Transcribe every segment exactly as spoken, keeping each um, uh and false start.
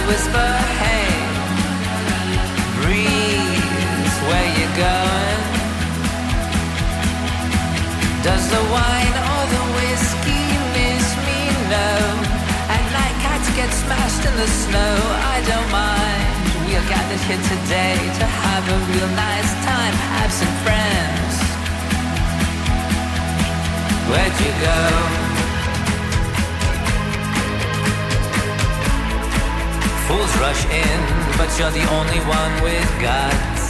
whisper, hey, breeze, where you going? Does the wine or the whiskey miss me? No. At night cats get smashed in the snow, I don't mind. We are gathered here today to have a real nice time. Absent friends, where'd you go? Fools rush in, but you're the only one with guts.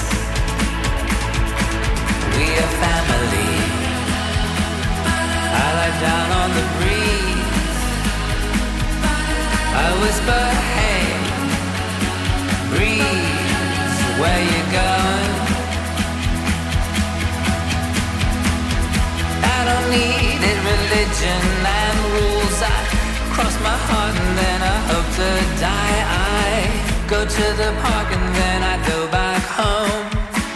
We are family. I lie down on the breeze. I whisper, hey, breeze, where you going? I don't need it, religion and rules. I cross my heart and then I hope to die. I go to the park and then I go back home.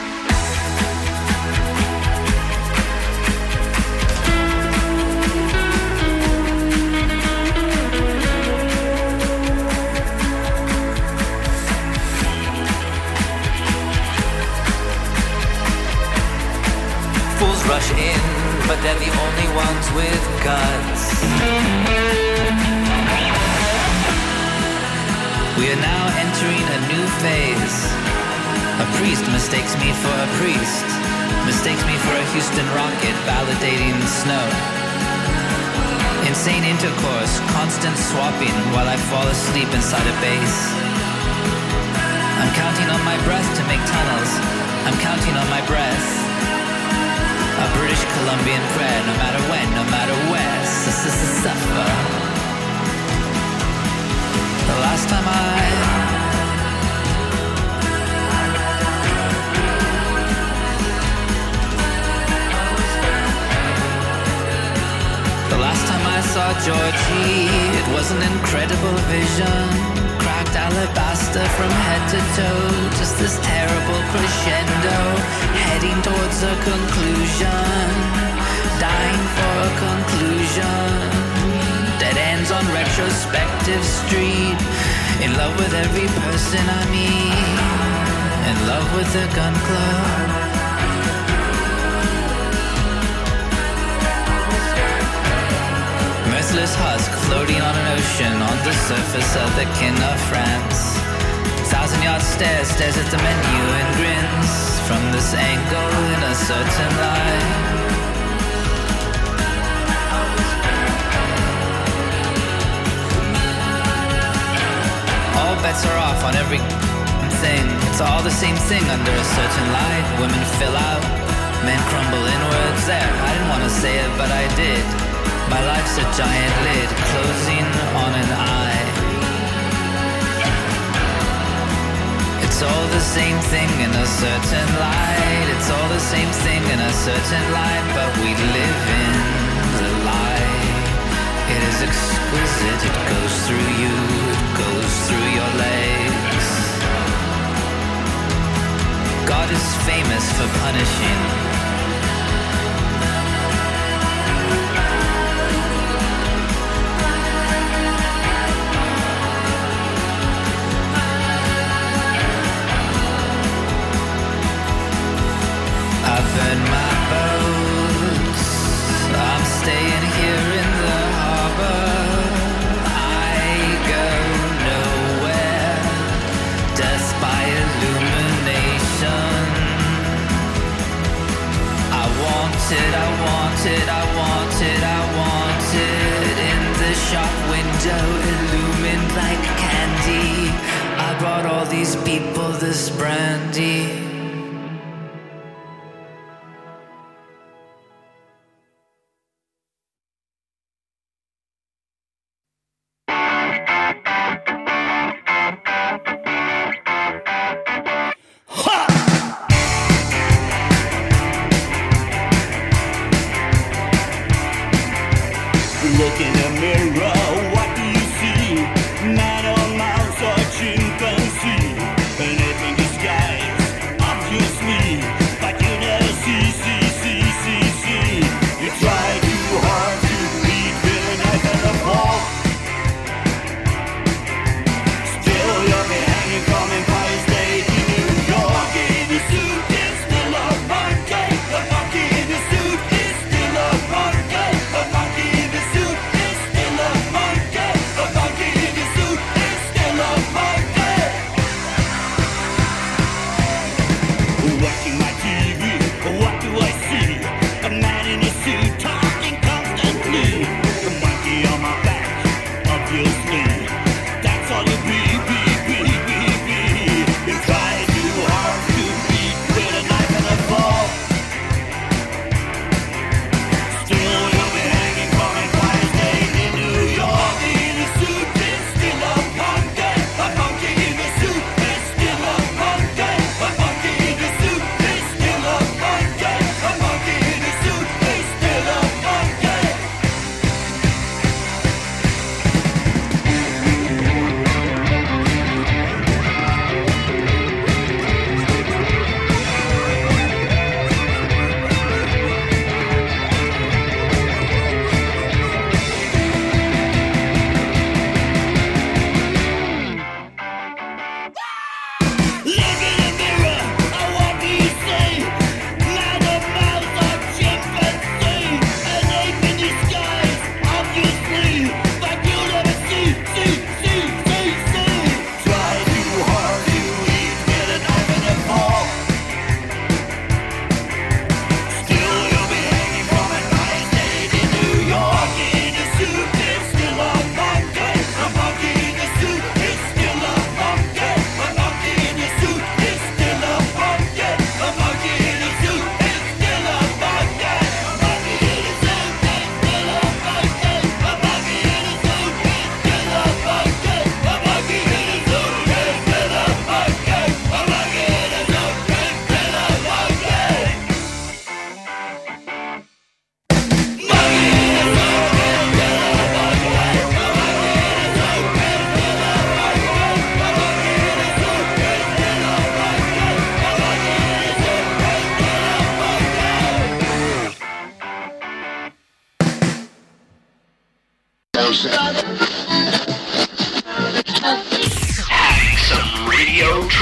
Fools rush in, but they're the only ones with guts. We are now entering a new phase. A priest mistakes me for a priest, mistakes me for a Houston rocket validating snow. Insane intercourse, constant swapping while I fall asleep inside a base. I'm counting on my breath to make tunnels. I'm counting on my breath. A British Columbian prayer, no matter when, no matter where, suffer. The last time I The last time I saw Georgie, it was an incredible vision. Cracked alabaster from head to toe, just this terrible crescendo, heading towards a conclusion, dying for a conclusion. Dead ends on retrospective street, in love with every person I meet, in love with the gun club. Merciless husk floating on an ocean on the surface of the kin of France. Thousand yard stare stares at the menu and grins from this angle in a certain light. All bets are off on every thing. It's all the same thing under a certain light. Women fill out, men crumble inwards. There, I didn't want to say it, but I did. My life's a giant lid closing on an eye. It's all the same thing in a certain light. It's all the same thing in a certain light, but we live in the light. It is exquisite, it goes through you, it goes through your legs. God is famous for punishing. I burn my boats, I'm staying here in the harbor. I go nowhere, death by illumination. I want it, I want it, I want it, I want it. In the shop window, illumined like candy, I brought all these people this brandy. Look in the mirror, what do you see? Man or mouse or chimpanzee? An ape in disguise, obviously. But you never see, see, see, see, see. You try too hard to beat with a knife and a fork. Still you're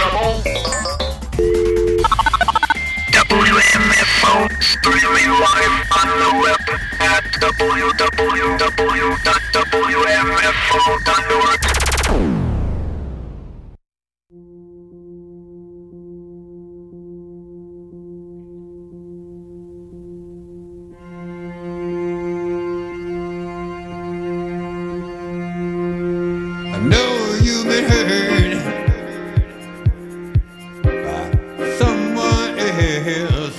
W M F O, streaming live on the web at w w w dot w m f o dot org. I know you've been hurt by someone else.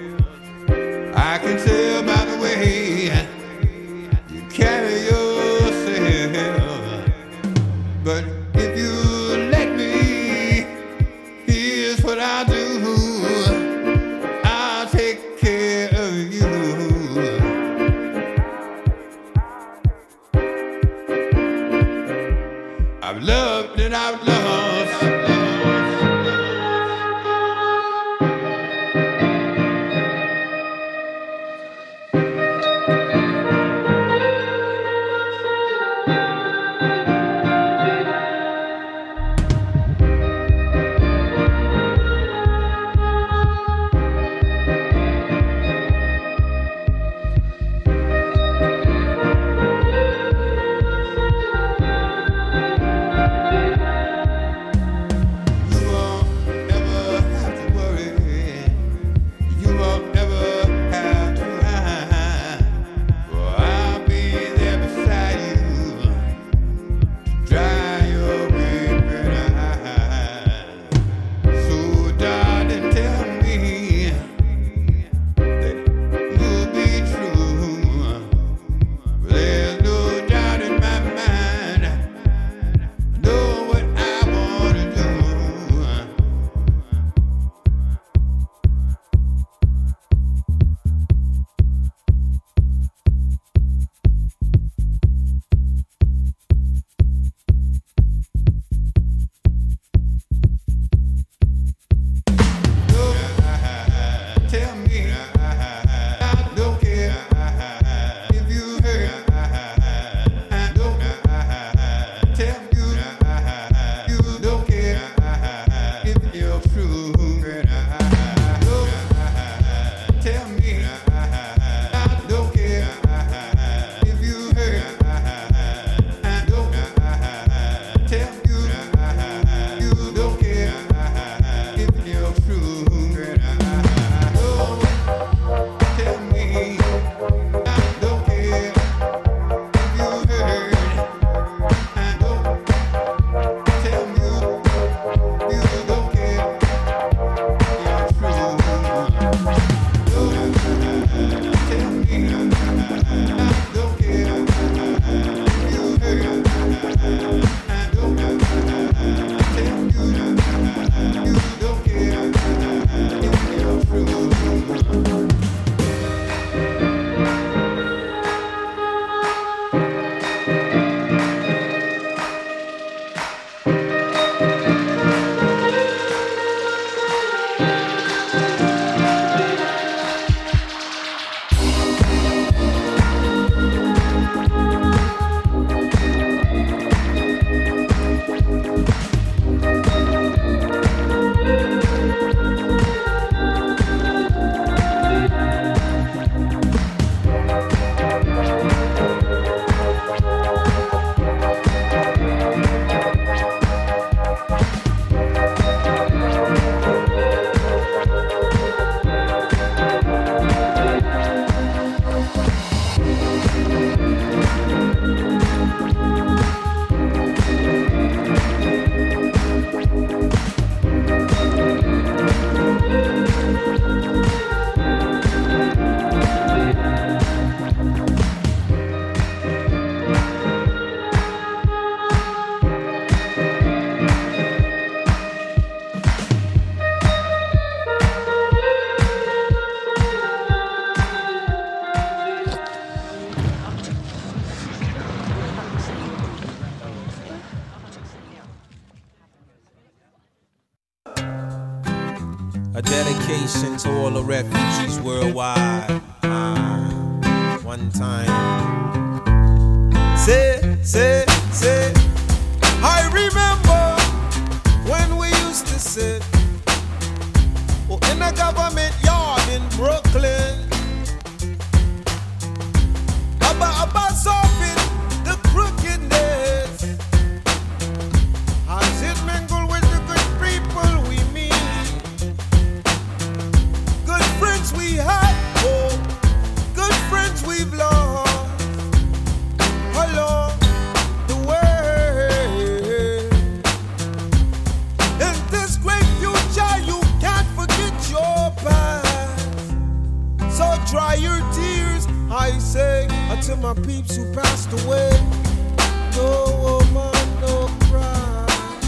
I can tell by the way you carry yourself. But if you let me, here's what I'll do. I'll take care of you. I've loved and I've lost. A dedication to all the refugees worldwide. Uh, one time. Say, say, say. I remember when we used to say or in a government yard in Brooklyn. About, about solving the crookedness as it mingle with the good people we meet. Good friends we had, oh, good friends we've lost along the way. In this great future, you can't forget your past. So dry your tears, I say, until my peeps who passed away. No woman, no cry.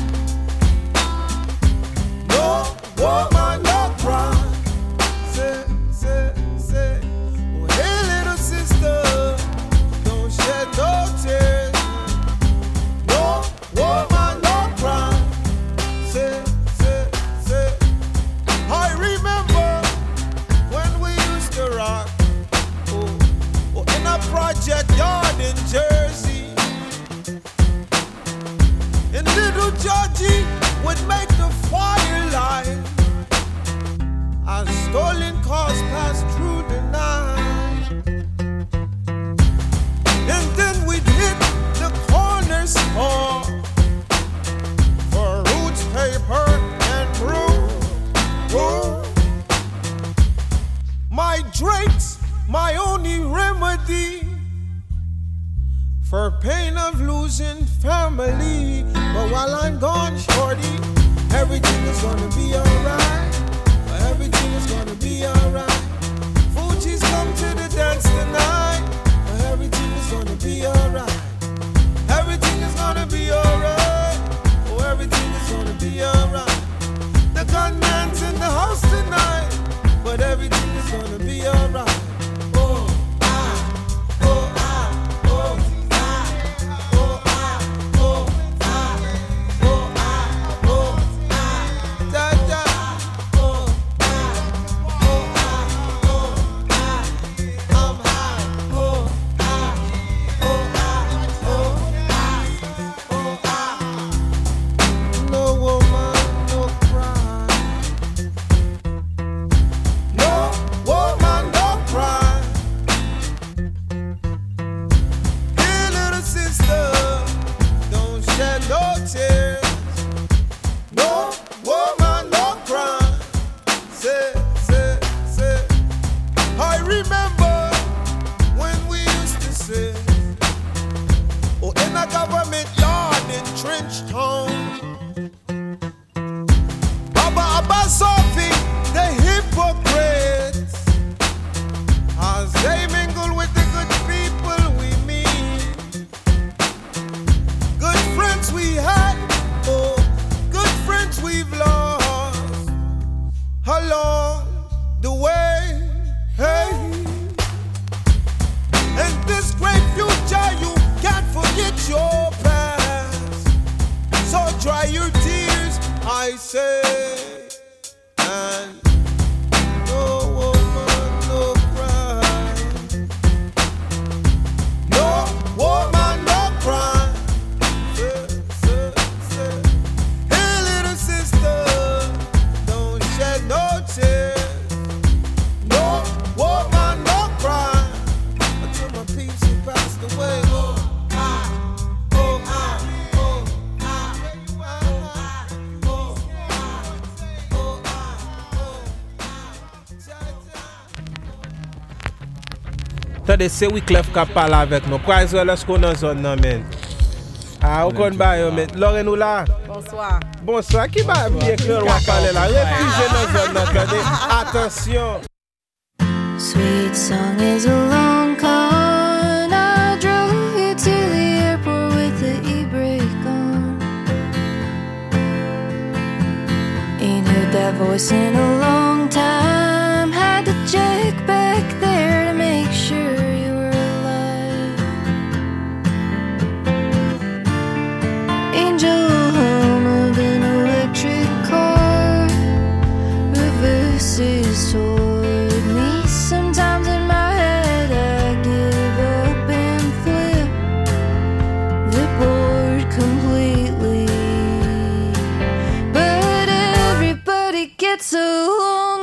No woman, no cry. Say, say, say, oh, hey little sister, don't shed no tears. No woman, no cry. Say, say, say, I remember when we used to rock, oh, oh, in a project yard in Jersey. And little Georgie would make the fire light as stolen cars passed through the night. And then we'd hit the corner store for roots, paper, and brew. Oh, my drinks, my only remedy for pain of losing family. But while I'm gone, shorty, everything is gonna be alright. Everything is gonna be alright. Fuji's come to the dance tonight. Everything is gonna be alright. Everything is gonna be alright. Oh, everything is gonna be alright. The gunman's in the house tonight, but everything is gonna be alright. Oh, ah, oh, ah, oh. Tade se Wyclef ka pale avek nou. Kwa ezwe lesko nan zon nan men. Ah, ou kon ba yo men. Lorraine ou la? Bonsoir. Bonsoir. Ki ba vie kleur wap pale la? Refugee nan zon nan tade. Attention. Sweet song is a long con. I drove you to the airport with the e-brake on. Ain't heard that voice in a long time. Had to check back there to make sure you were alive. Angel hum of an electric car reverses toward me. Sometimes in my head I give up and flip the board completely. But everybody gets along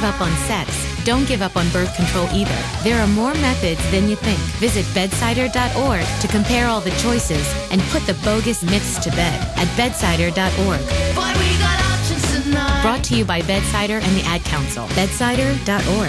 up on sex, don't give up on birth control either. There are more methods than you think. Visit bedsider dot org to compare all the choices and put the bogus myths to bed at bedsider dot org. Boy, we got options tonight. Brought to you by Bedsider and the Ad Council. bedsider dot org.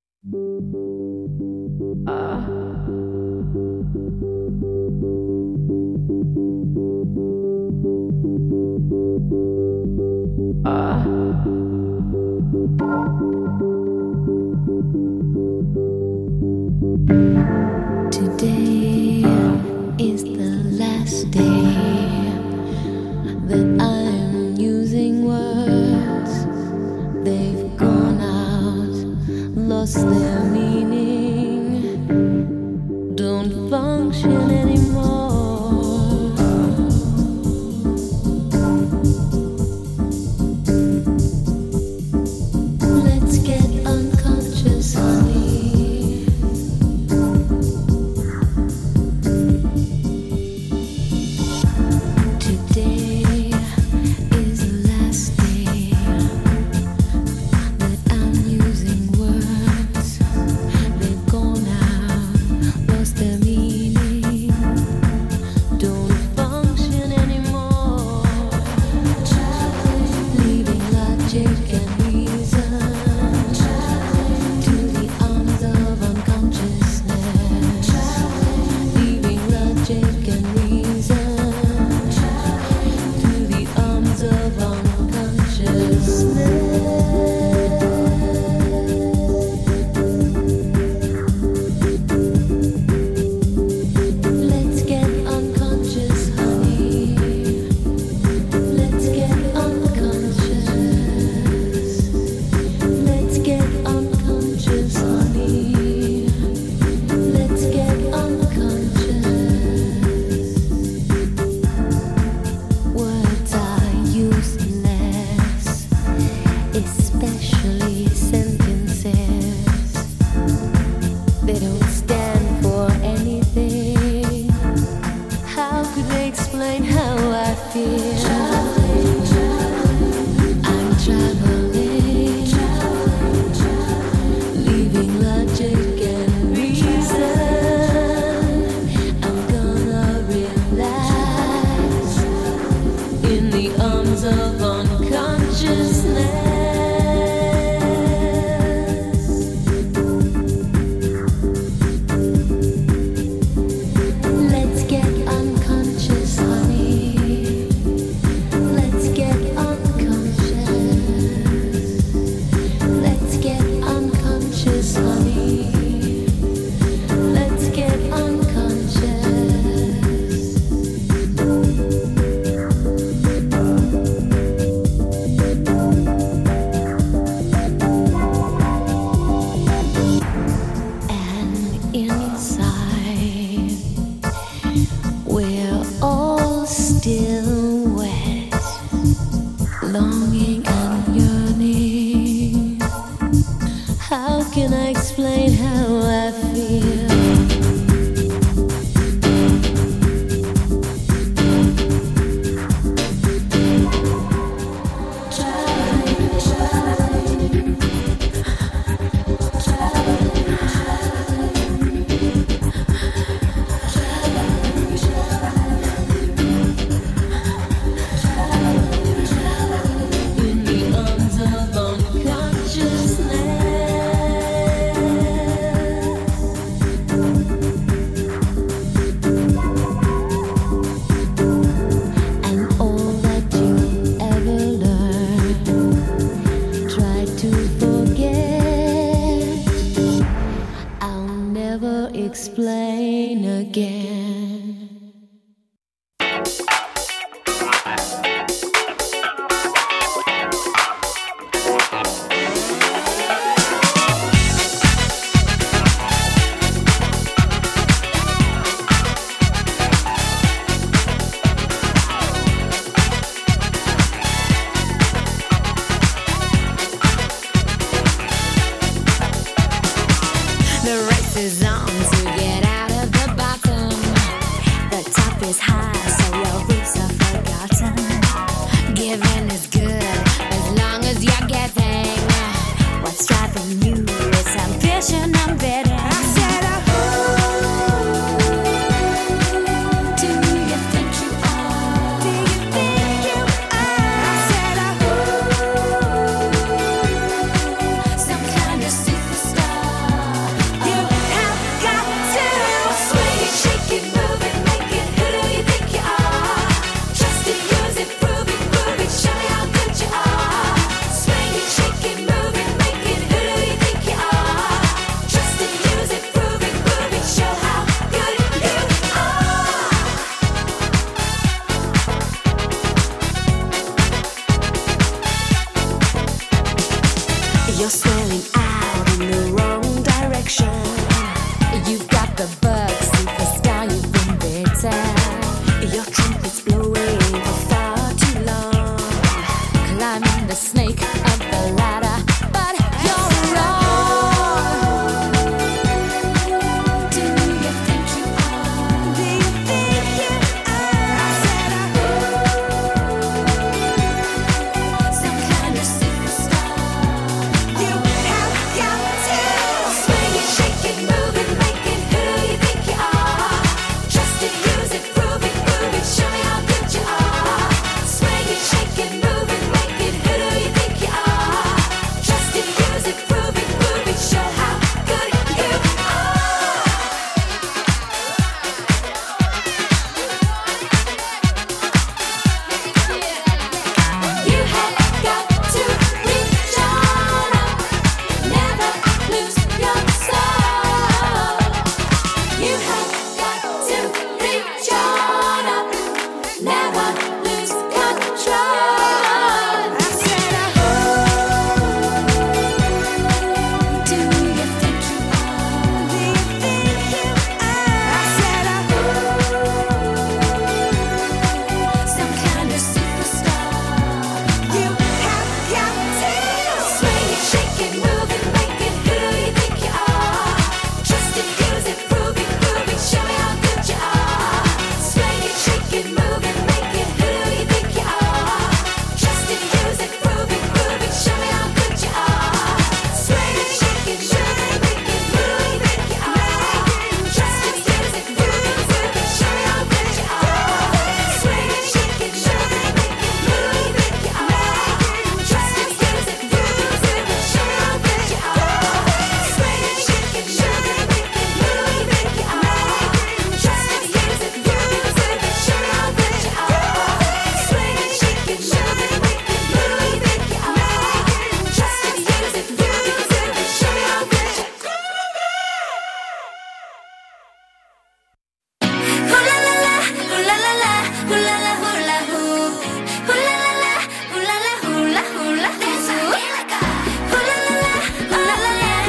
Today is the last day that I'm using words. They've gone out, lost their meaning, don't function anymore. Let's get unconscious, honey. Today is the last day that I'm using words. They've gone out, lost their meaning, don't function anymore. Leaving logic and reason to the arms of unconsciousness. Leaving logic and reason to the arms of unconsciousness. Let's get unconscious, honey. Let's get unconscious. Let's get unconscious, honey. Let's get unconscious. Words are useless, especially sentences. They don't stand for anything. How could they explain how I feel? I'm traveling, leaving logic and reason. I'm gonna relax in the arms of unconsciousness. Let's get unconscious, honey. Let's get unconscious. Let's get unconscious, honey. Let's get unconscious. And inside, we're all still wet, longing and yearning. How can I explain how I feel? In the arms of unconsciousness. And all that you ever learned, try to forget. I'll never explain again. The race is on to get out of the bottom. The top is high, so your roots are forgotten. Giving is good as long as you're giving. What's driving passion, I'm better. I said, oh, do you think you are? Do you think you are? I said, oh, some kind of superstar. You have got to swing it, shake it, move it, make it. Who do you think you are? Just to use it, prove it, prove it, show me how good you are. Swing it, shake it, move it, make it. Who do you think you are? Just to use it, prove it, prove it, show how good you are. You're swelling out in the wrong direction. You've got the bug, superstar, you've been better. Your trumpet's blowing for far too long. Climbing the snake up the ladder, but you're wrong. Do you think you are? Do you think you are? I said, oh, some kind of superstar. You have got to swing it, shake it, move it, make it. Who do you think you are? Just to use it, prove it, prove it, show me how good you are. Swing it, shake it, move it, make it. Who do you think you are? Just to use it, prove it, prove it, show how good you are. You have got to reach on up, never lose your soul. You have got to reach on up, never lose control. I said, oh, do you think you are? Do you think you are? I said, oh, some kind of superstar. You have got to swing it, shake it, move it, make it. Who do you think you are? Just to use it, prove it, prove it, show me how good you are. Swing it, shake it, move it, make it. Who do you think you are? Just to use it, prove it, prove it, show me how good you are. Swing it, shake it, move it, make it. Who do you think you are? Just to use it, prove it, prove it, show me how good you are. Swing it, shake it, move it, make it. Who do you think you are? Just to use it, prove it, prove it, show me how good you are. Swing it, shake it, move it, make it. Who do you think you are? Just to use it, prove it, prove it, show me how good you are. Swing it, shake it, move it, make it. Who do you think you are? Just to use it, prove it, prove it, show me how good you are. Hoo la la la, hoo la la la, hoo la la hula hoop. Hoo la la la, hoo la la hula hula hoop. Hoo la la la, hoo la la la,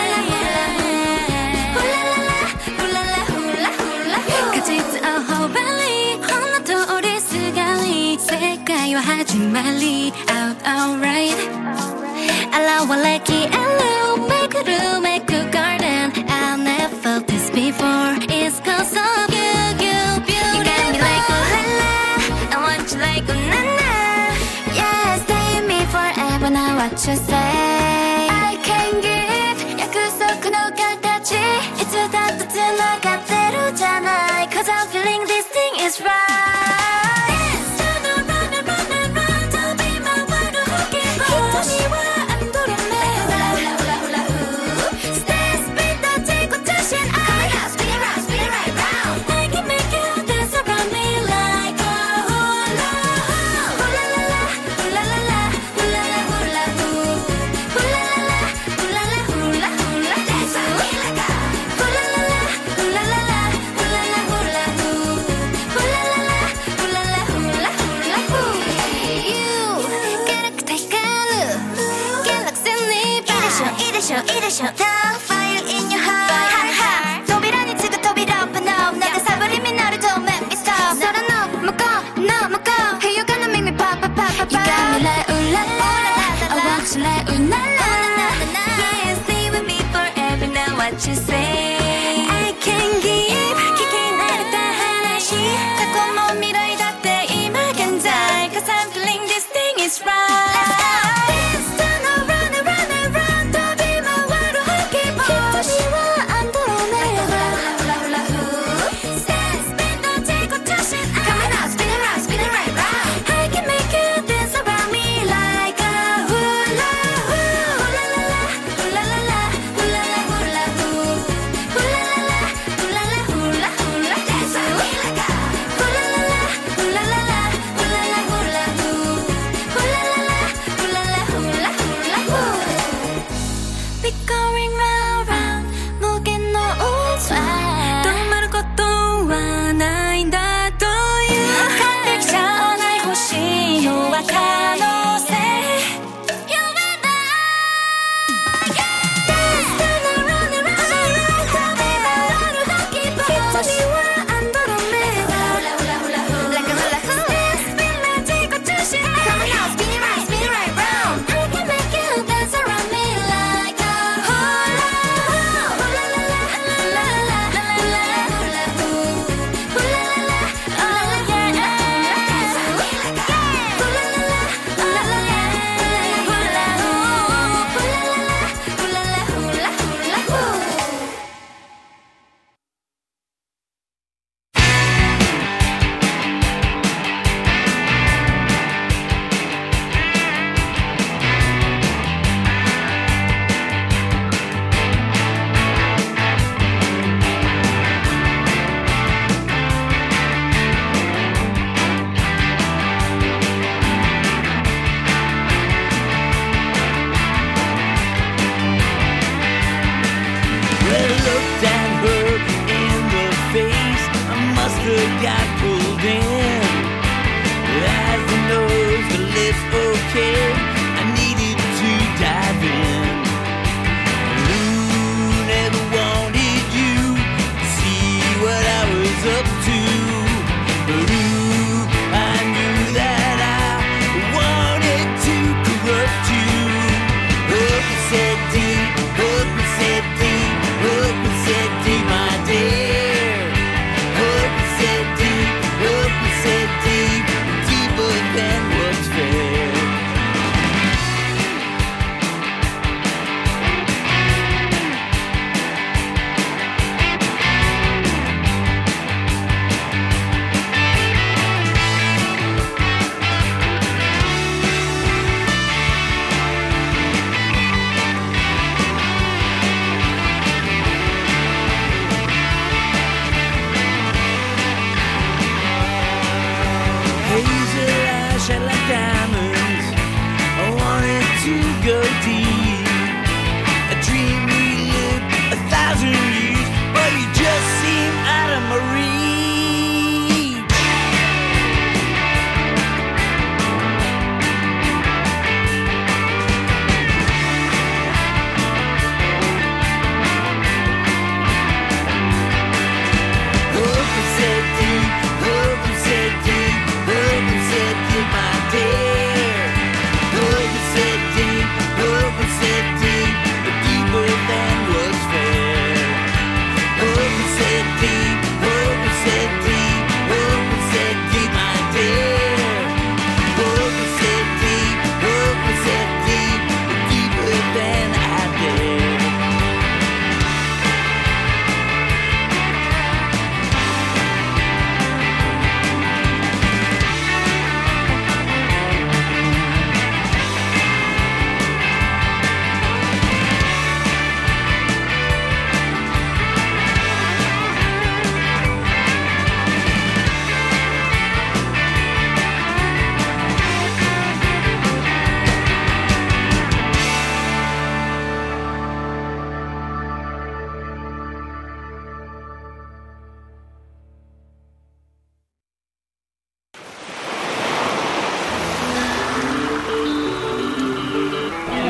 hoo la la la, hoo la la hula hula hoop. 같이 뛰어 빨리 하나 더 오래 쓰갈리 색깔과 하지말리 out alright. Allow a lucky allow make a room make a garden. I've never felt this before. It's cause of you, you, beauty. You got me like oh la la, I want you like oh na na. Yeah, stay with me forever. Now what you say? I can give. 약속の形いつだって繋がってるじゃない Cause I'm feeling this thing is right. Dance to the run and run and run. Don't be my one to hook it. 瞳は안 돌아내. Hula hula hula hula hoop. Stay spin the take with touch and I. Spin it round, spin it right round. I can make you dance around me like a hula hoop. Hula la la, hula la la, hula la hula hoop. Hula la la, hula la hula hula dance with me like a hula la la, hula la la, hula la hula hoop. Hula la la, hula la hula hula hoop. You get a take a look. Get like Sydney vibe. 이래 show, 이래 show. The fire in your heart. 도비라니 지금 도비라 open up. 내가 사버리면 너를 don't make me stop. 너를 넘어가, 넘어가. Hey, you gonna make me pop, pop, pop, pop. You got me like ooh la la. I want you like ooh la la. Yeah, stay with me forever. Now what you say? I can give. 기기 나를 다 하나씩. 자꾸 못 밀어 이렇게 이만 견잘. Cause I'm feeling this thing is right. Let's go. Dance, turn around and run and run. Don't be my one to hook it.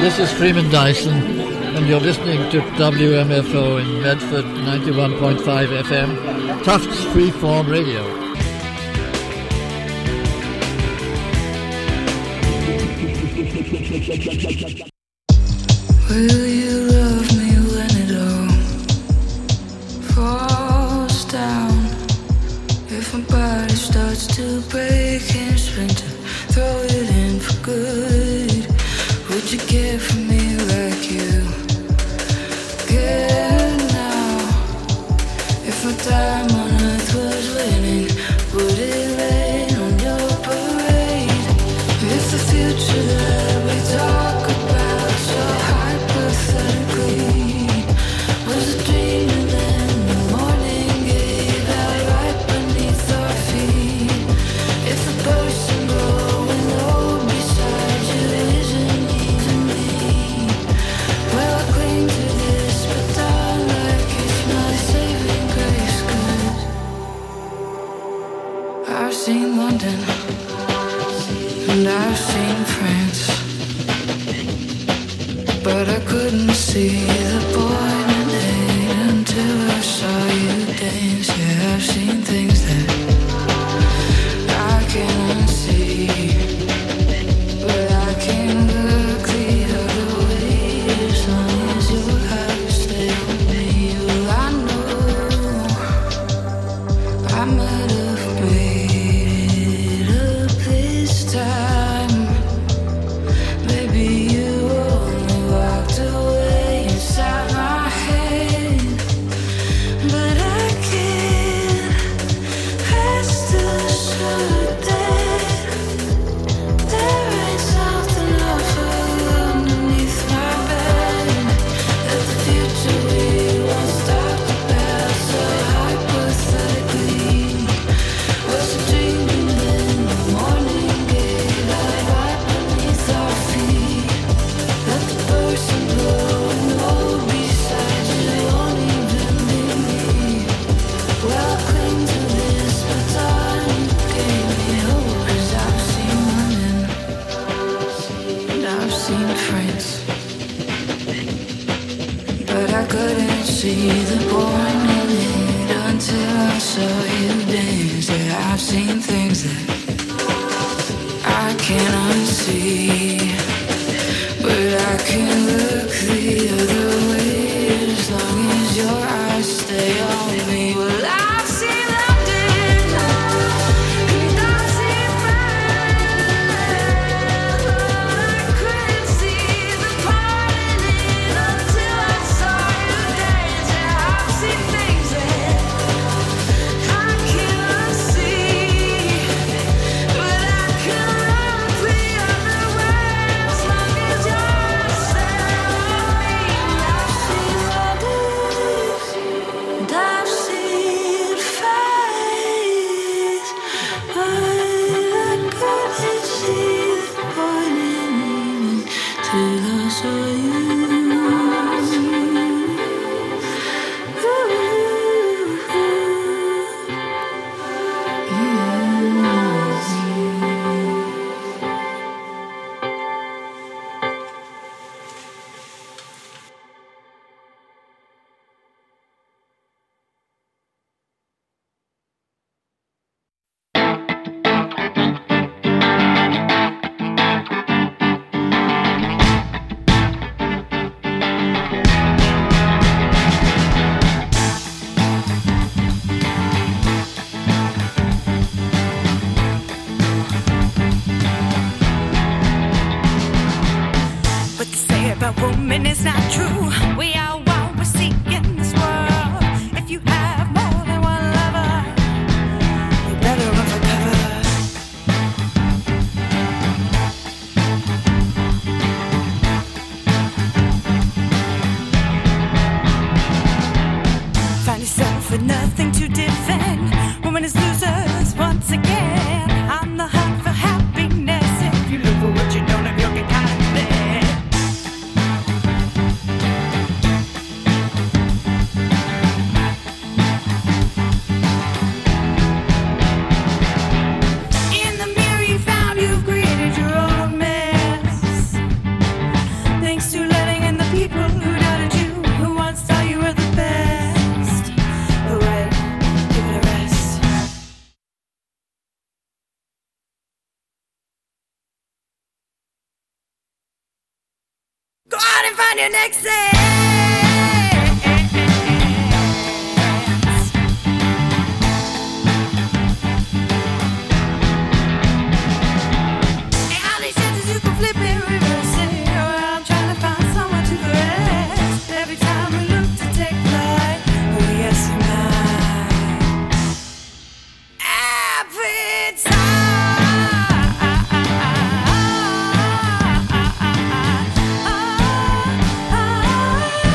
this is Freeman Dyson, and you're listening to W M F O in Medford, ninety-one point five F M, Tufts Freeform Radio. Will you love me when it all falls down? If my body starts to break and splinter, throw it in for good. Would you care for me like you care now? If my time on earth was winning, would it rain on your parade? If the future that we talk about so hypothetically was a dream, and then the morning gave out right beneath our feet. If the person growing old beside you isn't even me, well, I cling to this, but darn like it's my saving grace. 'Cause I've seen London and I've seen France, but I couldn't see the point in it until I saw you dance. Yeah, I've seen things that I cannot see, but I can look the other way as long as your eyes stay on me. Well, I know I might have made it up this time. Maybe you only walked away inside my head, but I can't rest assured that there ain't something awful underneath my bed. That the future we once talked about so hypothetically was a dream, and then the morning gave out right beneath our feet. That the person growing old beside you won't even be me. Well, I cling to this, but darling, you gave me hope. 'Cause I've seen London and I've seen France, but I couldn't see the point in it until I saw you dance. Yeah, I've seen things that I cannot see, but I can look the other way as long as your eyes stay on me. Well, I've seen London and I've seen France, but I couldn't see the point in it until I saw you dance. Yeah, I've seen things that I cannot see, but I can look the other way. find your next sense. And all these chances you can flip and reverse it. I'm trying to find someone to caress. Every time we look to take flight, oh yes you might. Every time. Oh,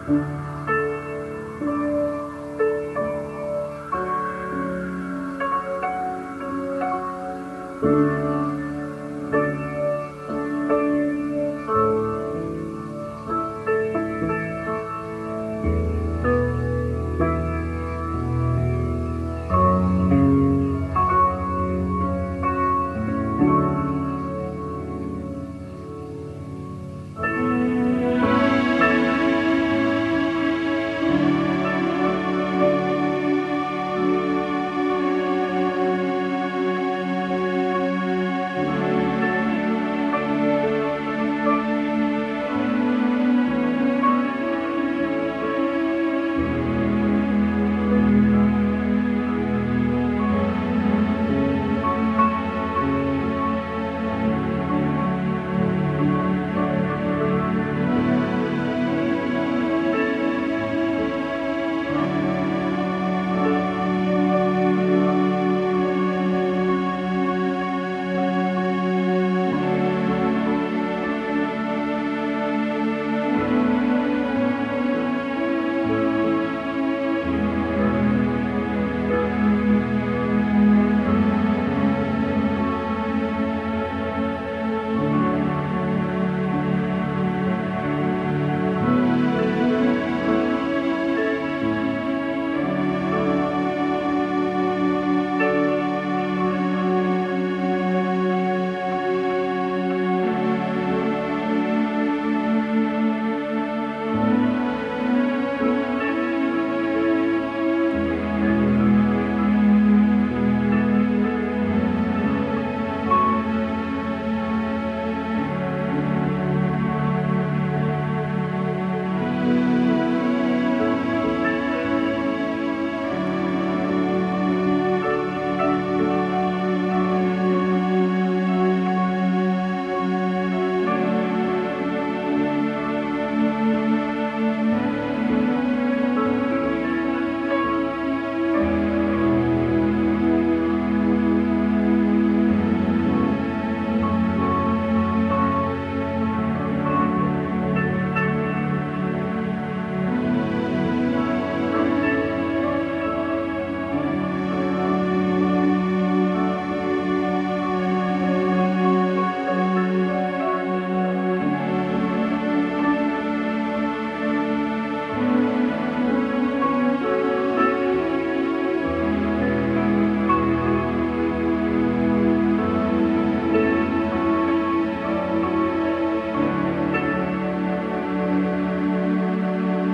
Thank